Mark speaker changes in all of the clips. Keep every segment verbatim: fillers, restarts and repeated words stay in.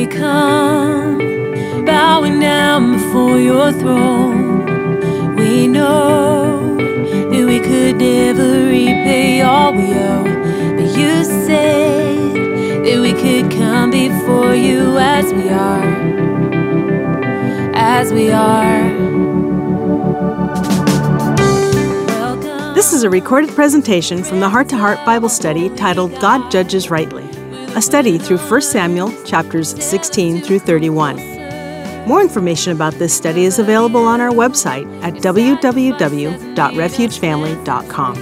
Speaker 1: we come, bowing down before your throne. We know that we could never repay all we owe, but you said that we could come before you as we are, as we are.
Speaker 2: This is a recorded presentation from the Heart to Heart Bible study titled God Judges Rightly, a study through First Samuel chapters sixteen through thirty-one. More information about this study is available on our website at w w w dot refuge family dot com.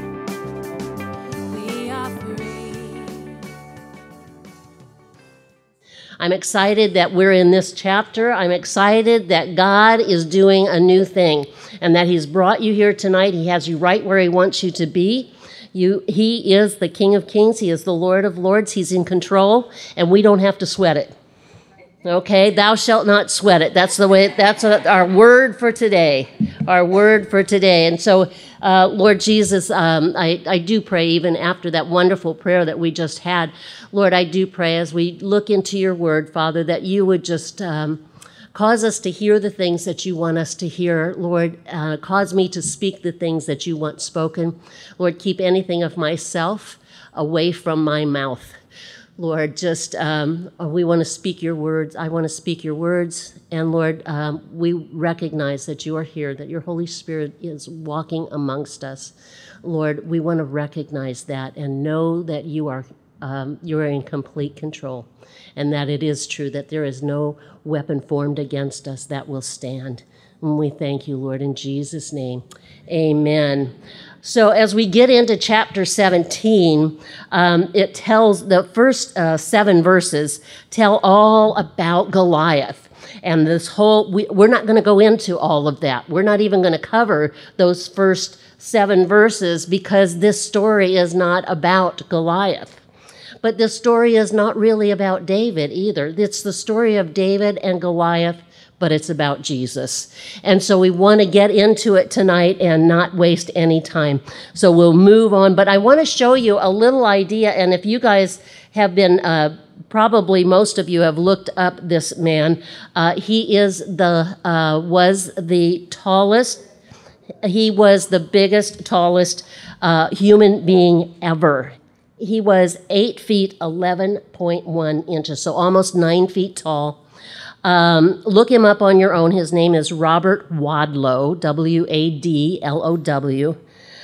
Speaker 3: I'm excited that we're in this chapter. I'm excited that God is doing a new thing and that He's brought you here tonight. He has you right where He wants you to be. You, He is the King of Kings. He is the Lord of Lords. He's in control, and we don't have to sweat it. Okay, thou shalt not sweat it. That's the way. That's a, our word for today. Our word for today. And so, uh, Lord Jesus, um, I, I do pray even after that wonderful prayer that we just had, Lord, I do pray as we look into your word, Father, that you would just um, cause us to hear the things that you want us to hear. Lord, uh, cause me to speak the things that you want spoken. Lord, keep anything of myself away from my mouth. Lord, just um, we want to speak your words. I want to speak your words. And Lord, um, we recognize that you are here, that your Holy Spirit is walking amongst us. Lord, we want to recognize that and know that you are um, you are in complete control, and that it is true that there is no weapon formed against us that will stand. And we thank you, Lord, in Jesus' name. Amen. So as we get into chapter seventeen, um, it tells, the first uh, seven verses tell all about Goliath. And this whole, we, we're not going to go into all of that. We're not even going to cover those first seven verses because this story is not about Goliath. But this story is not really about David either. It's the story of David and Goliath, but it's about Jesus. And so we want to get into it tonight and not waste any time. So we'll move on. But I want to show you a little idea. And if you guys have been, uh, probably most of you have looked up this man. Uh, he is the, uh, was the tallest, he was the biggest, tallest uh, human being ever. He was eight feet, eleven point one inches, so almost nine feet tall. Um, look him up on your own. His name is Robert Wadlow, W A D L O W.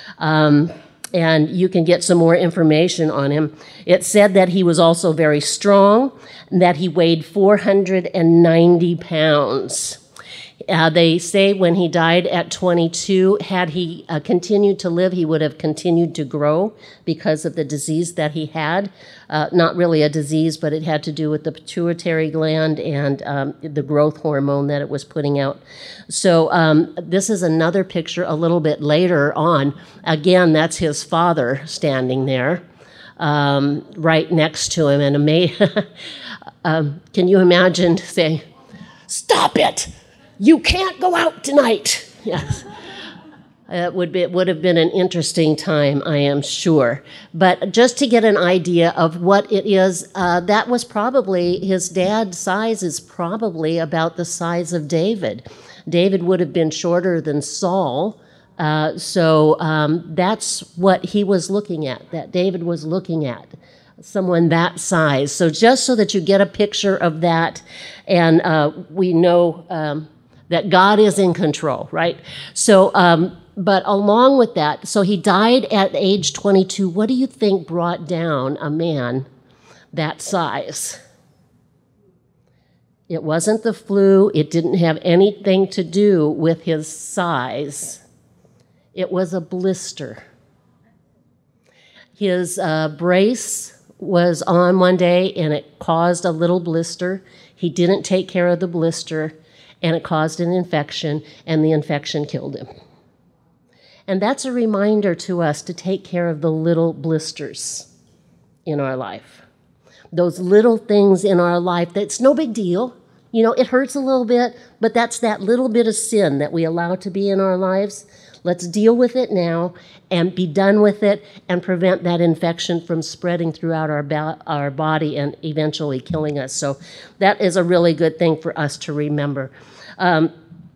Speaker 3: Um, and you can get some more information on him. It said that he was also very strong, and that he weighed four hundred ninety pounds. Uh, they say when he died at twenty-two, had he uh, continued to live, he would have continued to grow because of the disease that he had. Uh, not really a disease, but it had to do with the pituitary gland and um, the growth hormone that it was putting out. So um, this is another picture a little bit later on. Again, that's his father standing there um, right next to him. And ama- um, can you imagine saying, "Stop it! You can't go out tonight." Yes. It would be, it would have been an interesting time, I am sure. But just to get an idea of what it is, uh, that was probably, his dad's size is probably about the size of David. David would have been shorter than Saul. Uh, so um, that's what he was looking at, that David was looking at. Someone that size. So just so that you get a picture of that, and uh, we know um, that God is in control, right? So, um, but along with that, so he died at age twenty-two. What do you think brought down a man that size? It wasn't the flu. It didn't have anything to do with his size. It was a blister. His uh, brace was on one day, and it caused a little blister. He didn't take care of the blister, and it caused an infection, and the infection killed him. And that's a reminder to us to take care of the little blisters in our life. Those little things in our life, that's no big deal. You know, it hurts a little bit, but that's that little bit of sin that we allow to be in our lives. Let's deal with it now and be done with it and prevent that infection from spreading throughout our, ba- our body and eventually killing us. So that is a really good thing for us to remember. Um,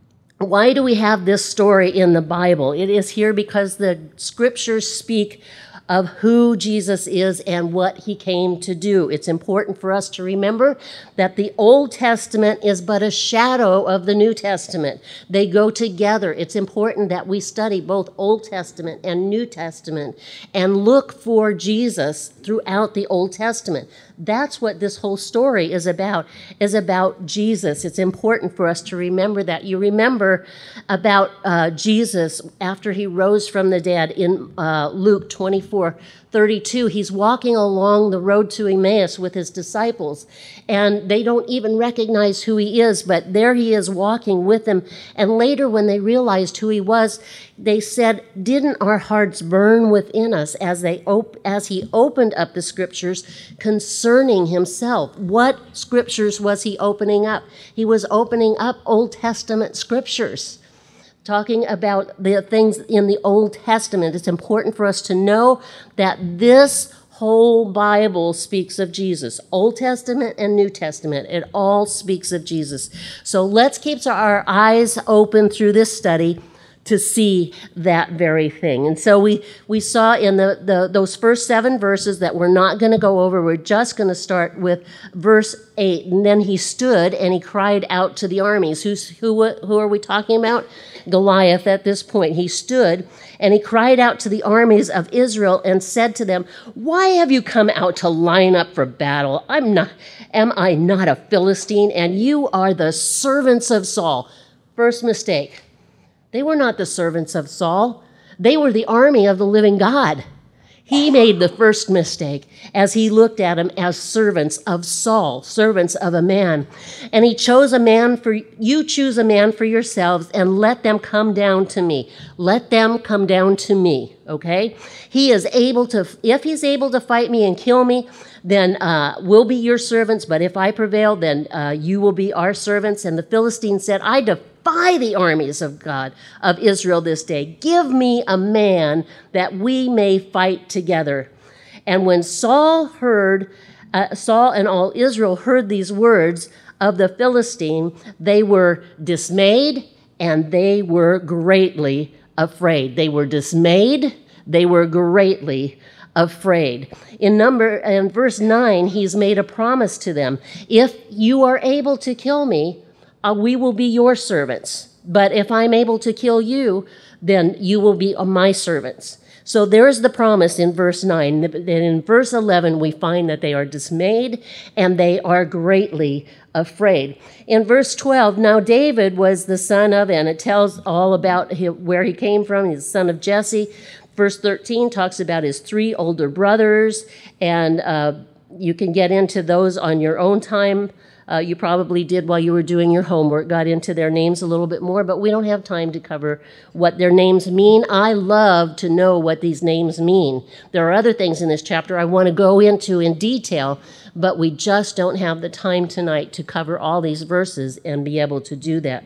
Speaker 3: why do we have this story in the Bible? It is here because the scriptures speak of who Jesus is and what he came to do. It's important for us to remember that the Old Testament is but a shadow of the New Testament. They go together. It's important that we study both Old Testament and New Testament and look for Jesus throughout the Old Testament. That's what this whole story is about, is about Jesus. It's important for us to remember that. You remember about uh, Jesus after he rose from the dead in uh, Luke twenty-four thirty-two. He's walking along the road to Emmaus with his disciples, and they don't even recognize who he is, but there he is walking with them. And later when they realized who he was, they said, "Didn't our hearts burn within us as they op- as he opened up the scriptures concerning himself?" What scriptures was he opening up? He was opening up Old Testament scriptures, talking about the things in the Old Testament. It's important for us to know that this whole Bible speaks of Jesus. Old Testament and New Testament, it all speaks of Jesus. So let's keep our eyes open through this study to see that very thing. And so we, we saw in the, the those first seven verses that we're not going to go over. We're just going to start with verse eight. And then he stood and he cried out to the armies. Who's, who, who are we talking about? Goliath at this point. He stood and he cried out to the armies of Israel and said to them, "Why have you come out to line up for battle? I'm not, am I not a Philistine? And you are the servants of Saul." First mistake. They were not the servants of Saul. They were the army of the living God. He made the first mistake as he looked at them as servants of Saul, servants of a man. And he chose a man for, you choose a man for yourselves and let them come down to me. Let them come down to me, okay? He is able to, if he's able to fight me and kill me, then uh, we'll be your servants. But if I prevail, then uh, you will be our servants. And the Philistine said, "I defy the armies of God, of Israel this day. Give me a man that we may fight together." And when Saul heard, uh, Saul and all Israel heard these words of the Philistine, they were dismayed and they were greatly afraid. They were dismayed, they were greatly afraid. In number, in verse nine, he's made a promise to them. "If you are able to kill me, uh, we will be your servants. But if I'm able to kill you, then you will be my servants." So there's the promise in verse nine. Then in verse eleven, we find that they are dismayed and they are greatly afraid. In verse twelve, now David was the son of, and it tells all about him, where he came from. He's the son of Jesse. Verse thirteen talks about his three older brothers, and uh, you can get into those on your own time. Uh, you probably did while you were doing your homework, got into their names a little bit more, but we don't have time to cover what their names mean. I love to know what these names mean. There are other things in this chapter I want to go into in detail, but we just don't have the time tonight to cover all these verses and be able to do that.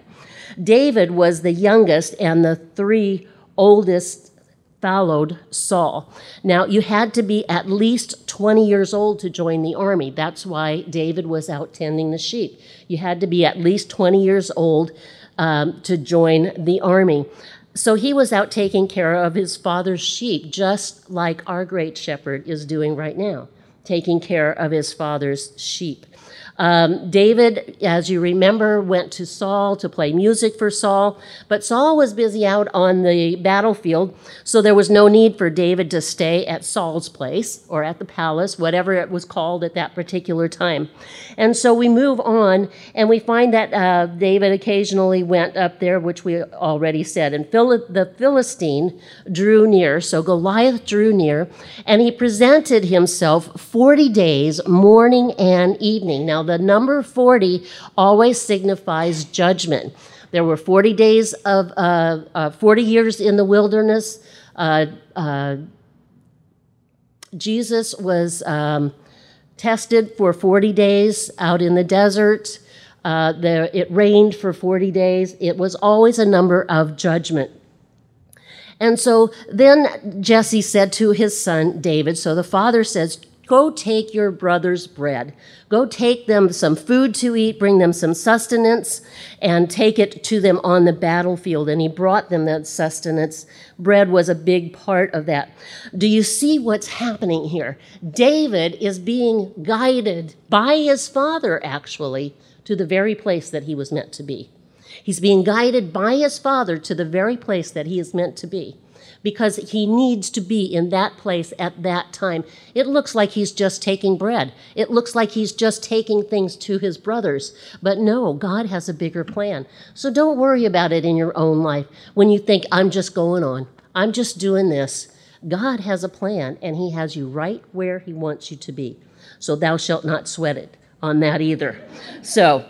Speaker 3: David was the youngest, and the three oldest followed Saul. Now, you had to be at least twenty years old to join the army. That's why David was out tending the sheep. You had to be at least twenty years old um, to join the army. So he was out taking care of his father's sheep, just like our great shepherd is doing right now, taking care of his father's sheep. Um, David, as you remember, went to Saul to play music for Saul, but Saul was busy out on the battlefield, so there was no need for David to stay at Saul's place or at the palace, whatever it was called at that particular time. And so we move on, and we find that uh, David occasionally went up there, which we already said, and Phil- the Philistine drew near, so Goliath drew near, and he presented himself forty days, morning and evening. Now, the number forty always signifies judgment. There were forty days of, uh, uh, forty years in the wilderness. Uh, uh, Jesus was um, tested for forty days out in the desert. Uh, there, it rained for forty days. It was always a number of judgment. And so then Jesse said to his son David, so the father says, go take your brother's bread. Go take them some food to eat, bring them some sustenance, and take it to them on the battlefield. And he brought them that sustenance. Bread was a big part of that. Do you see what's happening here? David is being guided by his father, actually, to the very place that he was meant to be. He's being guided by his father to the very place that he is meant to be, because he needs to be in that place at that time. It looks like he's just taking bread. It looks like he's just taking things to his brothers. But no, God has a bigger plan. So don't worry about it in your own life when you think, I'm just going on. I'm just doing this. God has a plan, and he has you right where he wants you to be. So thou shalt not sweat it on that either. So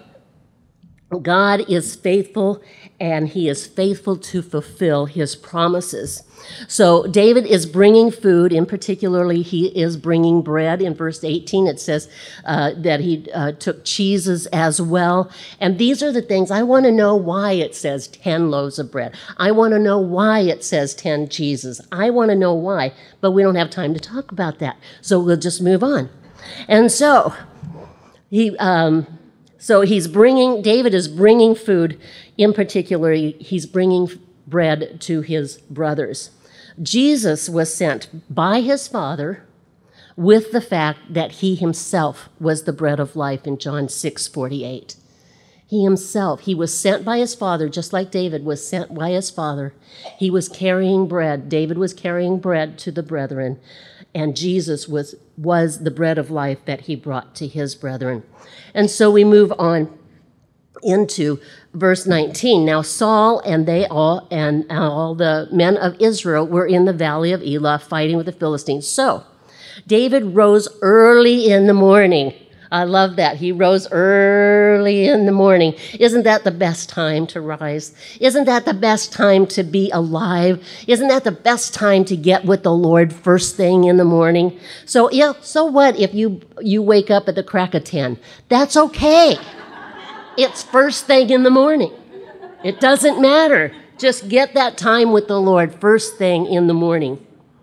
Speaker 3: God is faithful, and he is faithful to fulfill his promises. So David is bringing food. In particularly, he is bringing bread. In verse eighteen, it says uh, that he uh, took cheeses as well. And these are the things, I want to know why it says ten loaves of bread. I want to know why it says ten cheeses. I want to know why, but we don't have time to talk about that. So we'll just move on. And so he... Um, So he's bringing, David is bringing food. In particular, he's bringing bread to his brothers. Jesus was sent by his Father with the fact that he himself was the bread of life in John six forty-eight. He himself, he was sent by his Father, just like David was sent by his Father. He was carrying bread. David was carrying bread to the brethren, and Jesus was, was the bread of life that he brought to his brethren. And so we move on into verse nineteen. Now Saul and they all and all the men of Israel were in the valley of Elah fighting with the Philistines. So David rose early in the morning. I love that. He rose early in the morning. Isn't that the best time to rise? Isn't that the best time to be alive? Isn't that the best time to get with the Lord first thing in the morning? So yeah, so what if you you wake up at the crack of ten? That's okay. It's first thing in the morning. It doesn't matter. Just get that time with the Lord first thing in the morning.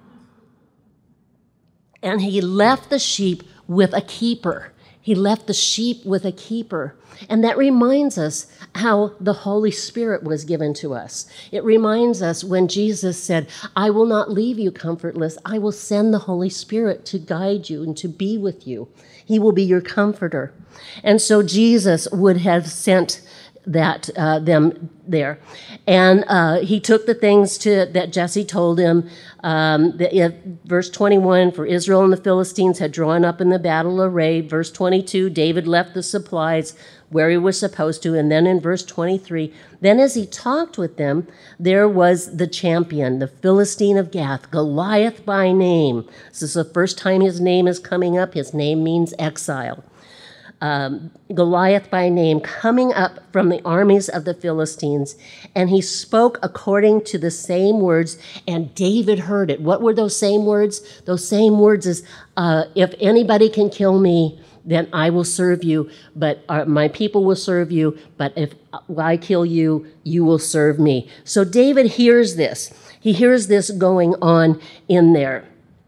Speaker 3: And he left the sheep with a keeper. He left the sheep with a keeper. And that reminds us how the Holy Spirit was given to us. It reminds us when Jesus said, I will not leave you comfortless. I will send the Holy Spirit to guide you and to be with you. He will be your comforter. And so Jesus would have sent that uh, them there. And uh, he took the things to that Jesse told him. Um, the, if, verse twenty-one, for Israel and the Philistines had drawn up in the battle array. Verse twenty-two, David left the supplies where he was supposed to. And then in verse twenty-three, then as he talked with them, there was the champion, the Philistine of Gath, Goliath by name. This is the first time his name is coming up. His name means exile. Um, Goliath by name, coming up from the armies of the Philistines, and he spoke according to the same words, and David heard it. What were those same words? Those same words is, uh, if anybody can kill me, then I will serve you, but uh, my people will serve you, but if I kill you, you will serve me. So David hears this. He hears this going on in there.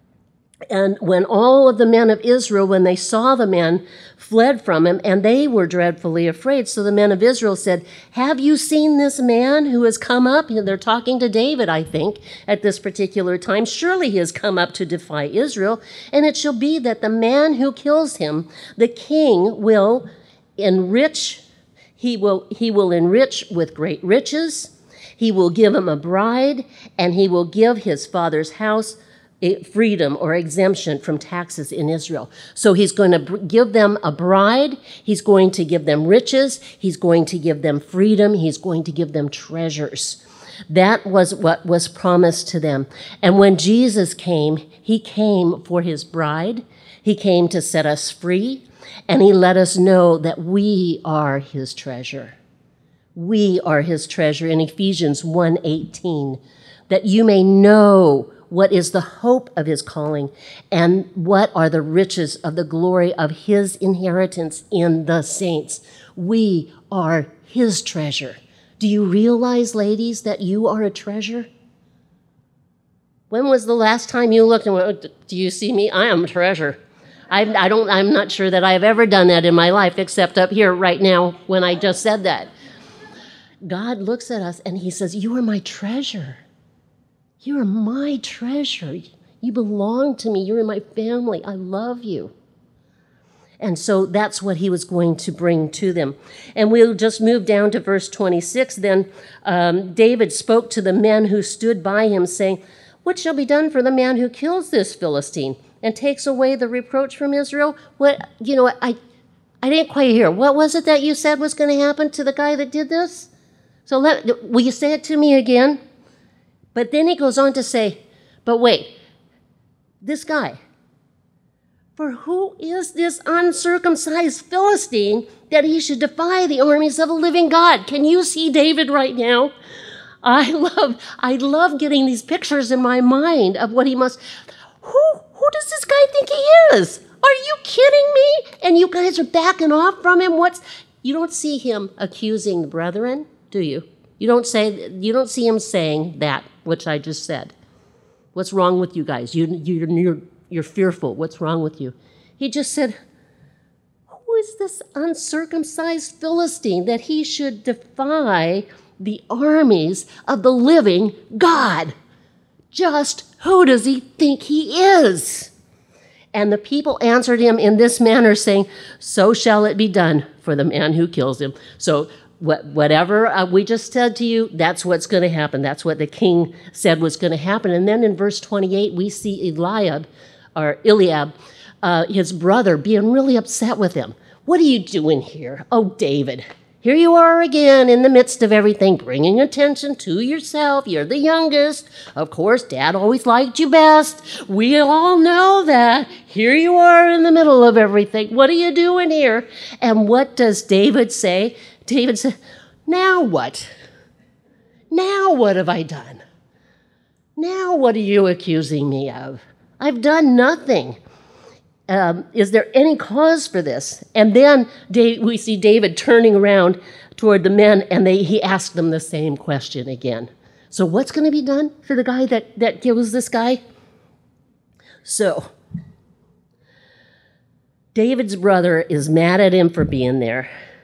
Speaker 3: And when all of the men of Israel, when they saw the men, fled from him, and they were dreadfully afraid. So the men of Israel said, have you seen this man who has come up? And they're talking to David, I think, at this particular time. Surely he has come up to defy Israel. And it shall be that the man who kills him, the king will enrich, he will, he will enrich with great riches. He will give him a bride, and he will give his father's house freedom or exemption from taxes in Israel. So he's going to give them a bride. He's going to give them riches. He's going to give them freedom. He's going to give them treasures. That was what was promised to them. And when Jesus came, he came for his bride. He came to set us free. And he let us know that we are his treasure. We are his treasure in Ephesians one eighteen, that you may know what is the hope of his calling, and what are the riches of the glory of his inheritance in the saints. We are his treasure. Do you realize, ladies, that you are a treasure? When was the last time you looked and went, do you see me? I am a treasure. I, I don't, I'm not sure that I've ever done that in my life, except up here right now when I just said that. God looks at us and he says, you are my treasure. You are my treasure. You belong to me. You're in my family. I love you. And so that's what he was going to bring to them. And we'll just move down to verse twenty-six. Then um, David spoke to the men who stood by him, saying, what shall be done for the man who kills this Philistine and takes away the reproach from Israel? What, you know, I, I didn't quite hear. What was it that you said was going to happen to the guy that did this? So let, will you say it to me again? But then he goes on to say, but wait, this guy, for who is this uncircumcised Philistine that he should defy the armies of a living God? Can you see David right now? I love, I love getting these pictures in my mind of what he must, who, who does this guy think he is? Are you kidding me? And you guys are backing off from him? What's, you don't see him accusing the brethren, do you? You don't say, you don't see him saying that, which I just said. What's wrong with you guys? You, you, you're, you're fearful. What's wrong with you? He just said, who is this uncircumcised Philistine that he should defy the armies of the living God? Just who does he think he is? And the people answered him in this manner, saying, so shall it be done for the man who kills him. So what, whatever uh, we just said to you, that's what's going to happen. That's what the king said was going to happen. And then in verse twenty-eight, we see Eliab, or Eliab, uh, his brother, being really upset with him. What are you doing here? Oh, David, here you are again in the midst of everything, bringing attention to yourself. You're the youngest. Of course, Dad always liked you best. We all know that. Here you are in the middle of everything. What are you doing here? And what does David say? David said, now what? Now what have I done? Now what are you accusing me of? I've done nothing. Um, is there any cause for this? And then Dave, we see David turning around toward the men, and they, he asked them the same question again. So what's going to be done for the guy that, that kills this guy? So David's brother is mad at him for being there.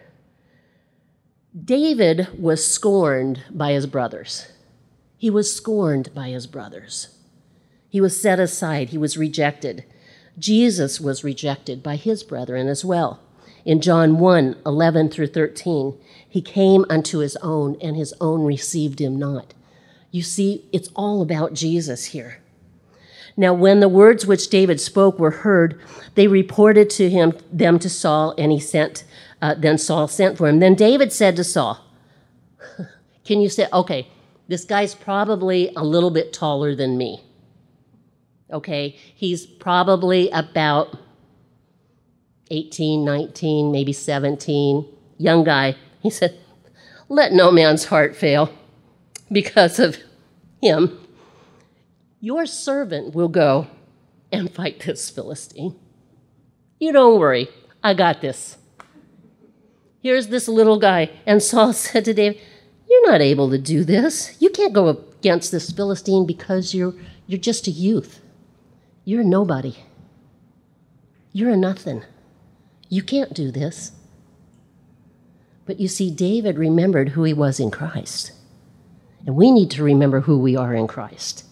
Speaker 3: David was scorned by his brothers. He was scorned by his brothers. He was set aside. He was rejected. Jesus was rejected by his brethren as well. In John one, eleven through thirteen, he came unto his own, and his own received him not. You see, it's all about Jesus here. Now, when the words which David spoke were heard, they reported to him them to Saul, and he sent. Uh, then Saul sent for him. Then David said to Saul, "Can you say, okay, this guy's probably a little bit taller than me. Okay, he's probably about eighteen, nineteen, maybe seventeen, young guy." He said, "Let no man's heart fail because of him. Your servant will go and fight this Philistine. You don't worry, I got this. Here's this little guy." And Saul said to David, "You're not able to do this. You can't go against this Philistine because you're you're just a youth. You're a nobody. You're a nothing. You can't do this." But you see, David remembered who he was in Christ. And we need to remember who we are in Christ.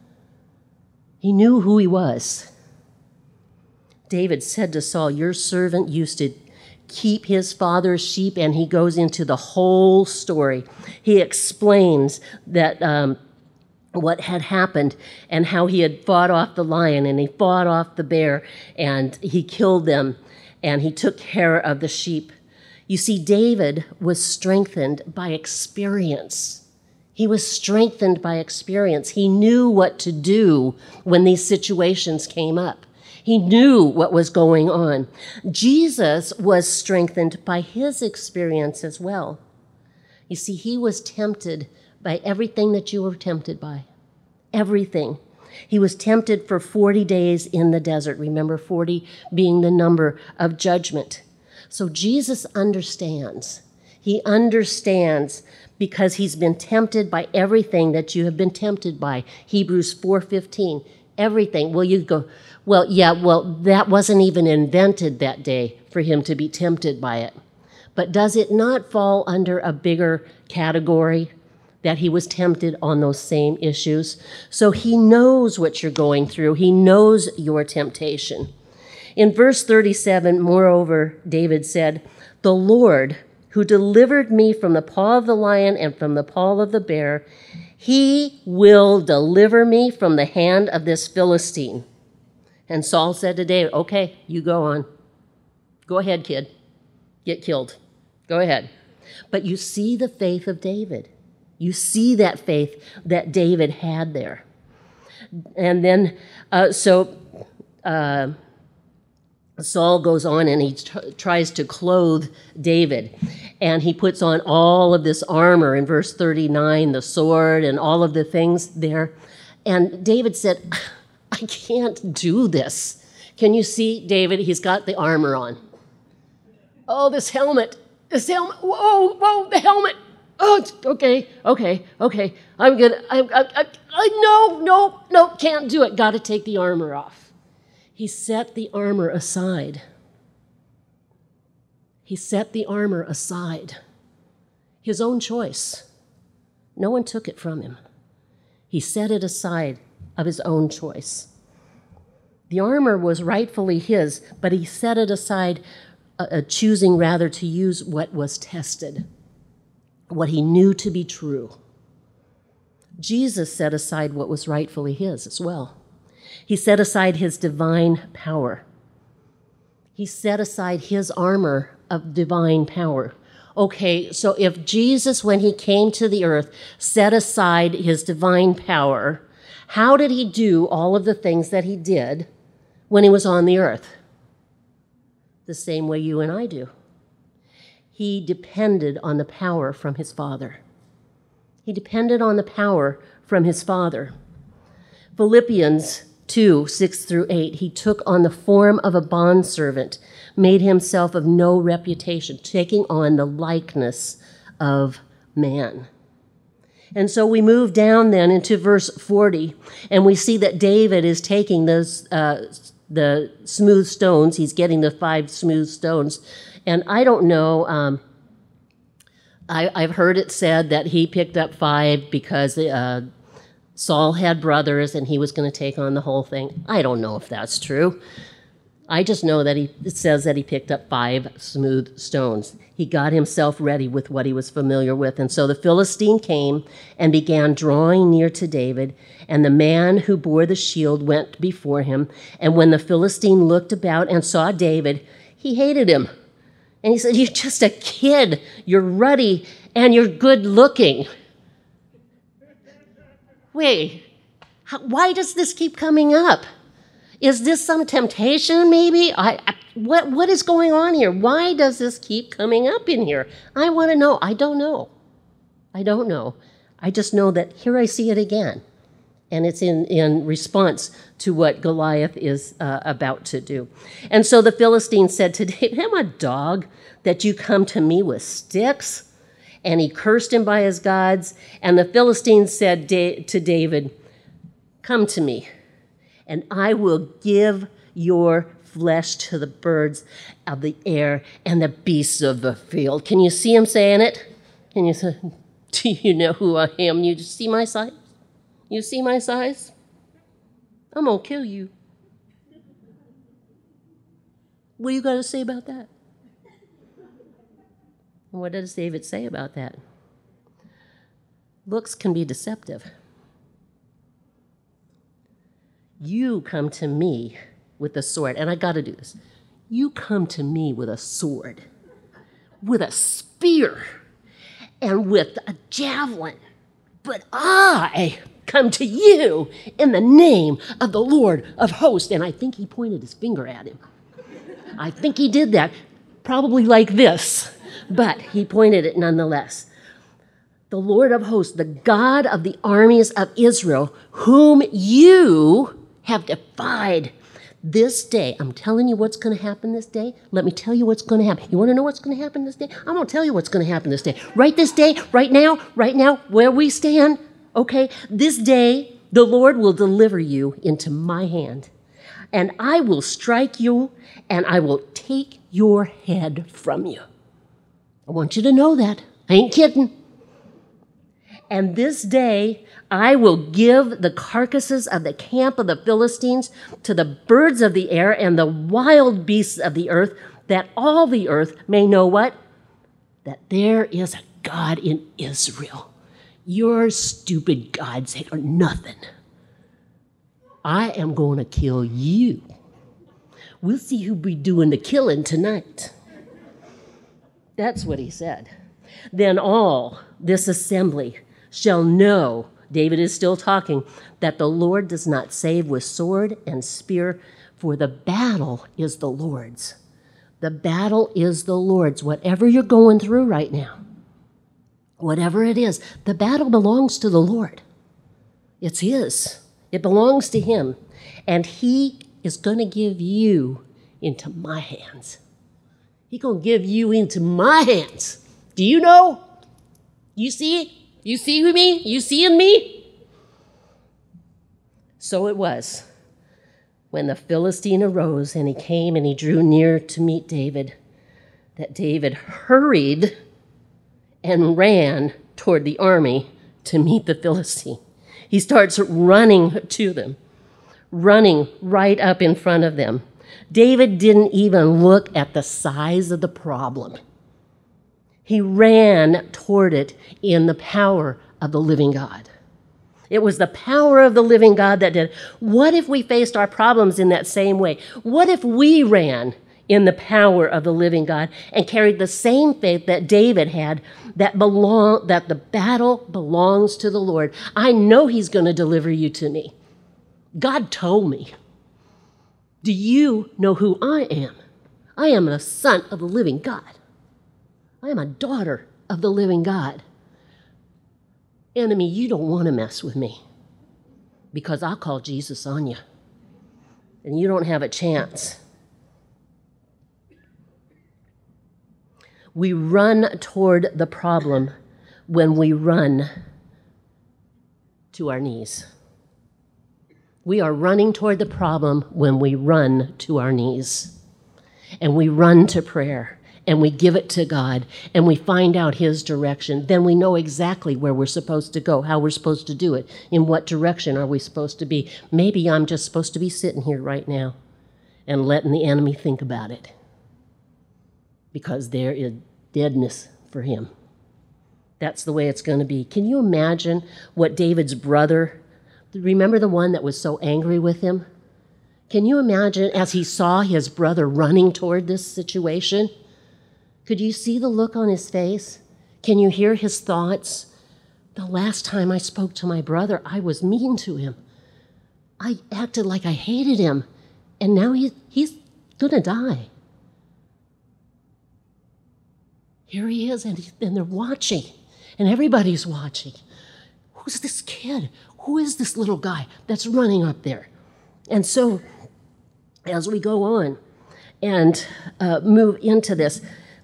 Speaker 3: He knew who he was. David said to Saul, "Your servant used to keep his father's sheep," and he goes into the whole story. He explains that um, what had happened and how he had fought off the lion and he fought off the bear and he killed them and he took care of the sheep. You see, David was strengthened by experience. He was strengthened by experience. He knew what to do when these situations came up. He knew what was going on. Jesus was strengthened by his experience as well. You see, he was tempted by everything that you were tempted by. Everything. He was tempted for forty days in the desert. Remember, forty being the number of judgment. So Jesus understands. He understands because he's been tempted by everything that you have been tempted by. Hebrews four fifteen, everything. Well, you go, well, yeah, well, that wasn't even invented that day for him to be tempted by it. But does it not fall under a bigger category that he was tempted on those same issues? So he knows what you're going through. He knows your temptation. In verse thirty-seven, moreover, David said, "The Lord, who delivered me from the paw of the lion and from the paw of the bear, he will deliver me from the hand of this Philistine." And Saul said to David, "Okay, you go on. Go ahead, kid. Get killed. Go ahead." But you see the faith of David. You see that faith that David had there. And then, uh, so uh, Saul goes on and he t- tries to clothe David. And he puts on all of this armor in verse thirty-nine, the sword and all of the things there. And David said, "I can't do this." Can you see David? He's got the armor on. Oh, this helmet. This helmet. Whoa, whoa, the helmet. Oh, okay, okay, okay. I'm gonna, I, I, I, I, no, no, no, can't do it. Got to take the armor off. He set the armor aside. He set the armor aside. His own choice. No one took it from him. He set it aside of his own choice. The armor was rightfully his, but he set it aside, uh, choosing rather to use what was tested, what he knew to be true. Jesus set aside what was rightfully his as well. He set aside his divine power. He set aside his armor of divine power. Okay, so if Jesus, when he came to the earth, set aside his divine power, how did he do all of the things that he did when he was on the earth? The same way you and I do. He depended on the power from his Father. He depended on the power from his Father. Philippians two, six through eight, he took on the form of a bondservant, made himself of no reputation, taking on the likeness of man. And so we move down then into verse forty, and we see that David is taking those uh, the smooth stones. He's getting the five smooth stones. And I don't know, um, I, I've heard it said that he picked up five because uh, Saul had brothers and he was going to take on the whole thing. I don't know if that's true. I just know that he, it says that he picked up five smooth stones. He got himself ready with what he was familiar with. And so the Philistine came and began drawing near to David, and the man who bore the shield went before him. And when the Philistine looked about and saw David, he hated him. And he said, "You're just a kid. You're ruddy and you're good looking." Wait, how, why does this keep coming up? Is this some temptation maybe? I, I what what is going on here? Why does this keep coming up in here? I want to know. I don't know. I don't know. I just know that here I see it again. And it's in, in response to what Goliath is uh, about to do. And so the Philistine said to David, "Am I a dog that you come to me with sticks?" And he cursed him by his gods. And the Philistine said da- to David, "Come to me, and I will give your flesh to the birds of the air and the beasts of the field." Can you see him saying it? Can you say, "Do you know who I am? You see my size? You see my size? I'm going to kill you." What are you going to say about that? And what does David say about that? Looks can be deceptive. You come to me with a sword, and I got to do this. You come to me with a sword, with a spear, and with a javelin, but I come to you in the name of the Lord of hosts. And I think he pointed his finger at him. I think he did that, probably like this, but he pointed it nonetheless. The Lord of hosts, the God of the armies of Israel, whom you have defied. This day, I'm telling you what's going to happen this day. Let me tell you what's going to happen. You want to know what's going to happen this day? I'm going to tell you what's going to happen this day. Right this day, right now, right now, where we stand, okay? This day, the Lord will deliver you into my hand, and I will strike you, and I will take your head from you. I want you to know that. I ain't kidding. And this day, I will give the carcasses of the camp of the Philistines to the birds of the air and the wild beasts of the earth, that all the earth may know what? That there is a God in Israel. Your stupid gods are nothing. I am going to kill you. We'll see who be doing the killing tonight. That's what he said. Then all this assembly shall know, David is still talking, that the Lord does not save with sword and spear, for the battle is the Lord's. The battle is the Lord's. Whatever you're going through right now, whatever it is, the battle belongs to the Lord. It's his. It belongs to him. And he is going to give you into my hands. He's going to give you into my hands. Do you know? You see? You see me? You seeing me? So it was, when the Philistine arose and he came and he drew near to meet David, that David hurried and ran toward the army to meet the Philistine. He starts running to them, running right up in front of them. David didn't even look at the size of the problem. He ran toward it in the power of the living God. It was the power of the living God that did. What if we faced our problems in that same way? What if we ran in the power of the living God and carried the same faith that David had, that belong, that the battle belongs to the Lord? I know he's going to deliver you to me. God told me. Do you know who I am? I am a son of the living God. I am a daughter of the living God. Enemy, you don't want to mess with me, because I'll call Jesus on you, and you don't have a chance. We run toward the problem when we run to our knees. We are running toward the problem when we run to our knees, and we run to prayer, and we give it to God, and we find out his direction. Then we know exactly where we're supposed to go, how we're supposed to do it, in what direction are we supposed to be. Maybe I'm just supposed to be sitting here right now and letting the enemy think about it, because there is deadness for him. That's the way it's going to be. Can you imagine what David's brother, remember the one that was so angry with him? Can you imagine as he saw his brother running toward this situation? Could you see the look on his face? Can you hear his thoughts? The last time I spoke to my brother, I was mean to him. I acted like I hated him, and now he, he's going to die. Here he is, and, he, and they're watching, and everybody's watching. Who's this kid? Who is this little guy that's running up there? And so, as we go on and uh, move into this,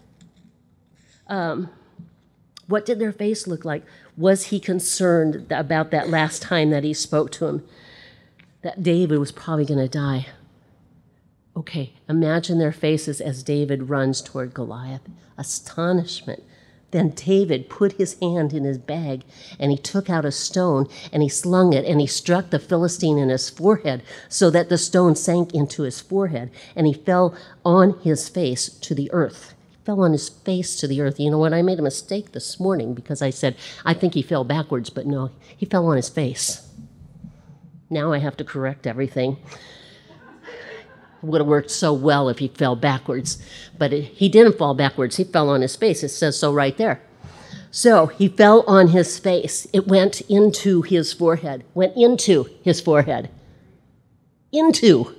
Speaker 3: um, what did their face look like? Was he concerned about that last time that he spoke to him, that David was probably going to die? Okay, imagine their faces as David runs toward Goliath. Astonishment. Then David put his hand in his bag, and he took out a stone, and he slung it, and he struck the Philistine in his forehead, so that the stone sank into his forehead, and he fell on his face to the earth. He fell on his face to the earth. You know what? I made a mistake this morning, because I said, I think he fell backwards, but no, he fell on his face. Now I have to correct everything. Would have worked so well if he fell backwards, but it, he didn't fall backwards. He fell on his face. It says so right there. So he fell on his face. It went into his forehead, went into his forehead. Into.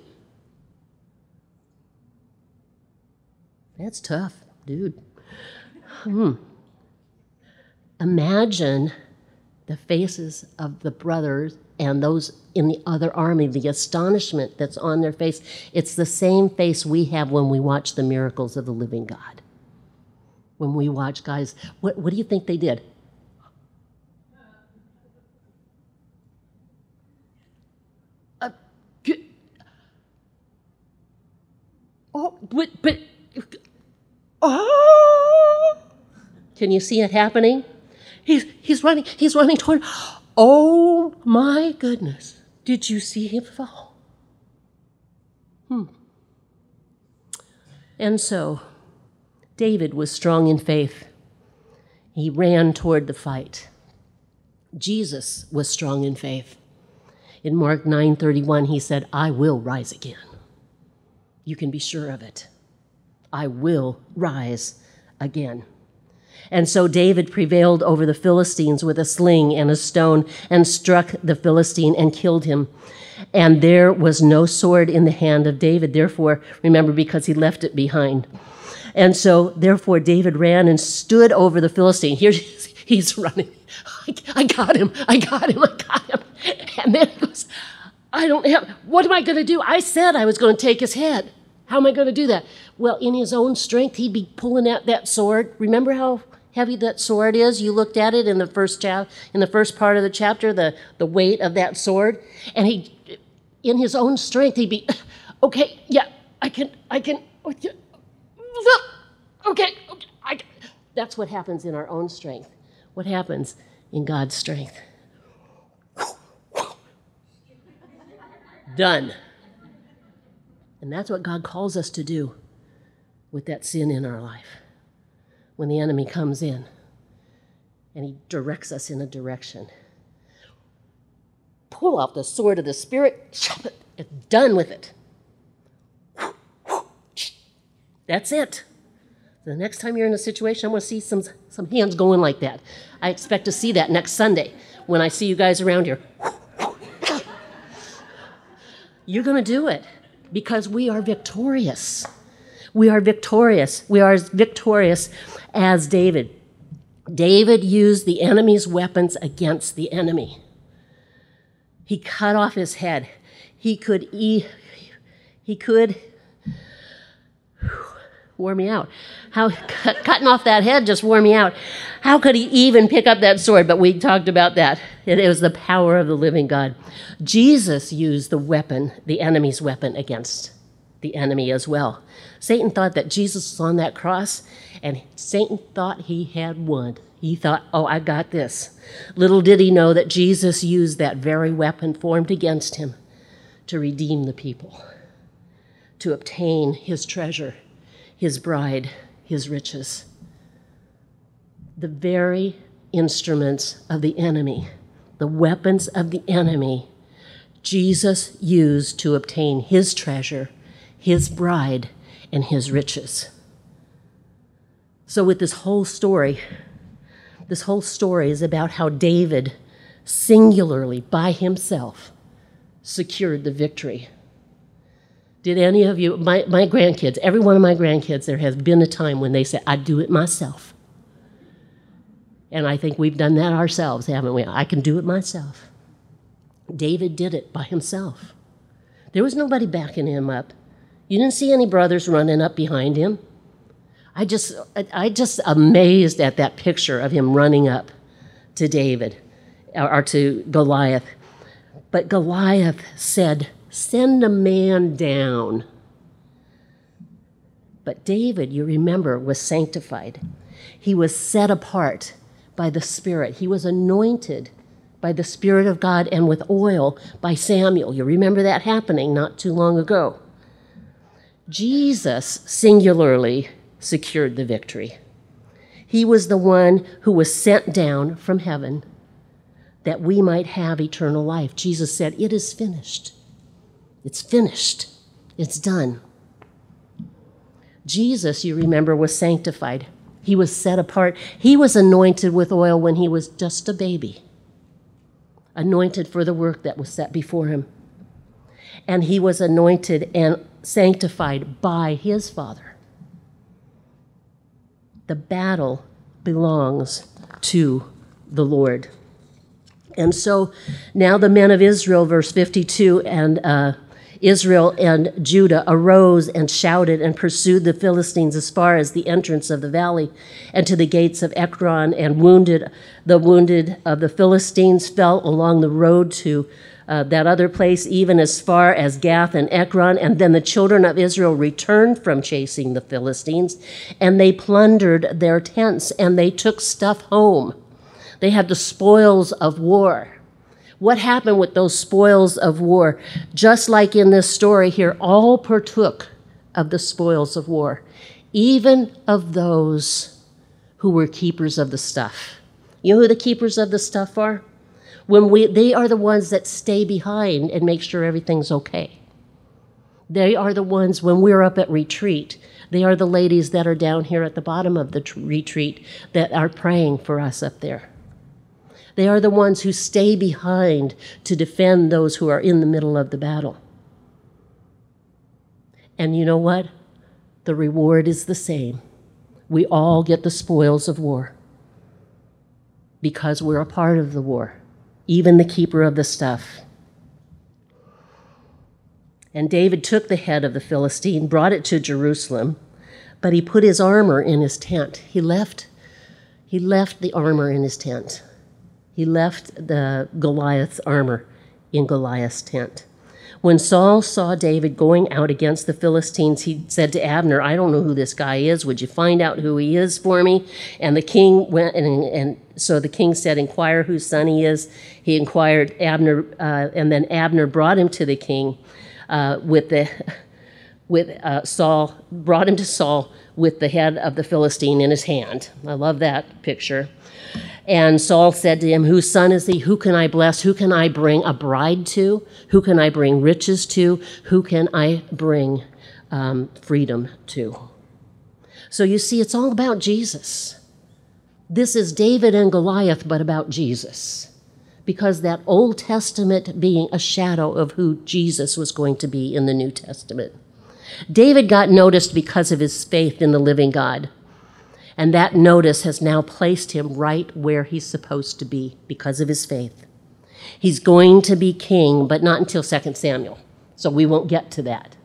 Speaker 3: That's tough, dude. Hmm. Imagine the faces of the brothers and those in the other army, the astonishment that's on their face, it's the same face we have when we watch the miracles of the living God. When we watch guys, what, what do you think they did? Uh, oh, but, but, oh! Can you see it happening? He's, he's running, he's running toward, oh my goodness. Did you see him fall? Hmm. And so, David was strong in faith. He ran toward the fight. Jesus was strong in faith. In Mark nine thirty-one, he said, I will rise again. You can be sure of it. I will rise again. And so David prevailed over the Philistines with a sling and a stone and struck the Philistine and killed him. And there was no sword in the hand of David. Therefore, remember, because he left it behind. And so, therefore, David ran and stood over the Philistine. Here he's running. I, I got him. I got him. I got him. And then he goes, I don't have, what am I going to do? I said I was going to take his head. How am I going to do that? Well, in his own strength, he'd be pulling out that sword. Remember how heavy that sword is? You looked at it in the first chap- in the first part of the chapter, the, the weight of that sword. And he, in his own strength, he'd be, okay, yeah, I can, I can, okay, okay. I, that's what happens in our own strength. What happens in God's strength? Done. And that's what God calls us to do with that sin in our life. When the enemy comes in and he directs us in a direction, pull out the sword of the Spirit, chop it, it's done with it. That's it. The next time you're in a situation, I want to see some, some hands going like that. I expect to see that next Sunday when I see you guys around here. You're going to do it because we are victorious. We are victorious. We are as victorious as David. David used the enemy's weapons against the enemy. He cut off his head. He could, e- he could, wore me out. How cut, cutting off that head just wore me out. How could he even pick up that sword? But we talked about that. It was the power of the living God. Jesus used the weapon, the enemy's weapon, against the enemy as well. Satan thought that Jesus was on that cross, and Satan thought he had won. He thought, oh, I got this. Little did he know that Jesus used that very weapon formed against him to redeem the people, to obtain his treasure, his bride, his riches. The very instruments of the enemy, the weapons of the enemy, Jesus used to obtain his treasure, his bride, and his riches. So with this whole story, this whole story is about how David singularly, by himself, secured the victory. Did any of you, my, my grandkids, every one of my grandkids, there has been a time when they said, I'd do it myself. And I think we've done that ourselves, haven't we? I can do it myself. David did it by himself. There was nobody backing him up. You didn't see any brothers running up behind him. I just, I just amazed at that picture of him running up to David, or to Goliath. But Goliath said, send a man down. But David, you remember, was sanctified. He was set apart by the Spirit. He was anointed by the Spirit of God and with oil by Samuel. You remember that happening not too long ago. Jesus singularly secured the victory. He was the one who was sent down from heaven that we might have eternal life. Jesus said, it is finished. It's finished. It's done. Jesus, you remember, was sanctified. He was set apart. He was anointed with oil when he was just a baby, anointed for the work that was set before him. And he was anointed and sanctified by his Father. The battle belongs to the Lord. And so now the men of Israel, verse fifty-two, and uh, Israel and Judah arose and shouted and pursued the Philistines as far as the entrance of the valley and to the gates of Ekron, and wounded the wounded of the Philistines fell along the road to uh, that other place, even as far as Gath and Ekron. And then the children of Israel returned from chasing the Philistines, and they plundered their tents, and they took stuff home. They had the spoils of war. What happened with those spoils of war? Just like in this story here, all partook of the spoils of war, even of those who were keepers of the stuff. You know who the keepers of the stuff are? When we, they are the ones that stay behind and make sure everything's okay. They are the ones, when we're up at retreat, they are the ladies that are down here at the bottom of the t- retreat that are praying for us up there. They are the ones who stay behind to defend those who are in the middle of the battle. And you know what? The reward is the same. We all get the spoils of war because we're a part of the war, even the keeper of the stuff. And David took the head of the Philistine, brought it to Jerusalem, but he put his armor in his tent. He left, he left the armor in his tent. He left the Goliath's armor in Goliath's tent. When Saul saw David going out against the Philistines, he said to Abner, I don't know who this guy is. Would you find out who he is for me? And the king went, and, and so the king said, inquire whose son he is. He inquired Abner, uh, and then Abner brought him to the king uh, with the, with uh, Saul, brought him to Saul with the head of the Philistine in his hand. I love that picture. And Saul said to him, whose son is he? Who can I bless? Who can I bring a bride to? Who can I bring riches to? Who can I bring um, freedom to? So you see, it's all about Jesus. This is David and Goliath, but about Jesus. Because that Old Testament being a shadow of who Jesus was going to be in the New Testament. David got noticed because of his faith in the living God. And that notice has now placed him right where he's supposed to be because of his faith. He's going to be king, but not until Second Samuel. So we won't get to that.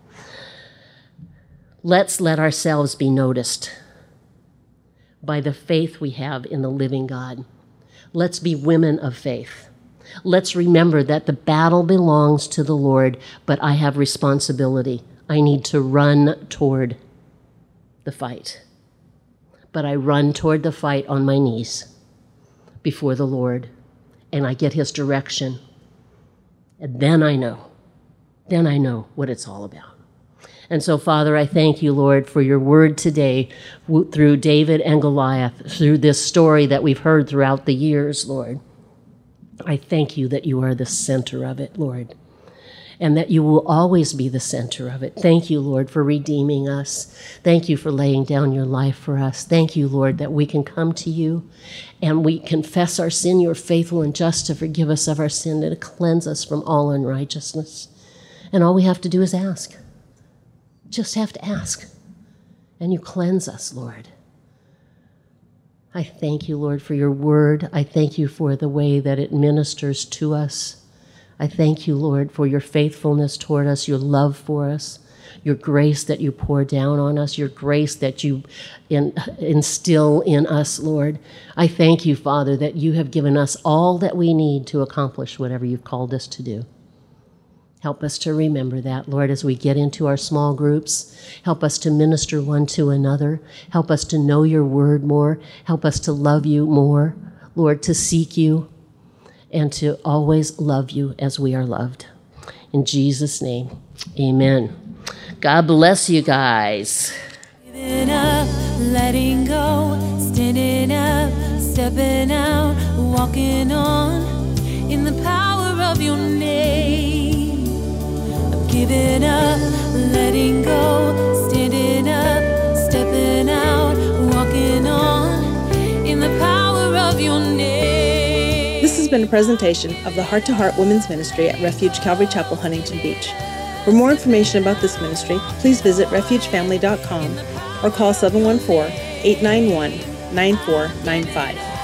Speaker 3: Let's let ourselves be noticed by the faith we have in the living God. Let's be women of faith. Let's remember that the battle belongs to the Lord, but I have responsibility. I need to run toward the fight. But I run toward the fight on my knees before the Lord, and I get his direction. And then I know, then I know what it's all about. And so, Father, I thank you, Lord, for your word today through David and Goliath, through this story that we've heard throughout the years, Lord. I thank you that you are the center of it, Lord, and that you will always be the center of it. Thank you, Lord, for redeeming us. Thank you for laying down your life for us. Thank you, Lord, that we can come to you and we confess our sin. You are faithful and just to forgive us of our sin and to cleanse us from all unrighteousness. And all we have to do is ask. Just have to ask. And you cleanse us, Lord. I thank you, Lord, for your word. I thank you for the way that it ministers to us. I thank you, Lord, for your faithfulness toward us, your love for us, your grace that you pour down on us, your grace that you in, instill in us, Lord. I thank you, Father, that you have given us all that we need to accomplish whatever you've called us to do. Help us to remember that, Lord, as we get into our small groups. Help us to minister one to another. Help us to know your word more. Help us to love you more, Lord, to seek you, and to always love you as we are loved. In Jesus' name, amen. God bless you guys.
Speaker 1: Giving up, letting go, standing up, stepping out, walking on in the power of your name. I'm giving up, letting go, standing up, stepping out, walking on in the power of your name.
Speaker 2: This has been a presentation of the Heart to Heart Women's Ministry at Refuge Calvary Chapel, Huntington Beach. For more information about this ministry, please visit refuge family dot com or call seven one four, eight nine one, nine four nine five.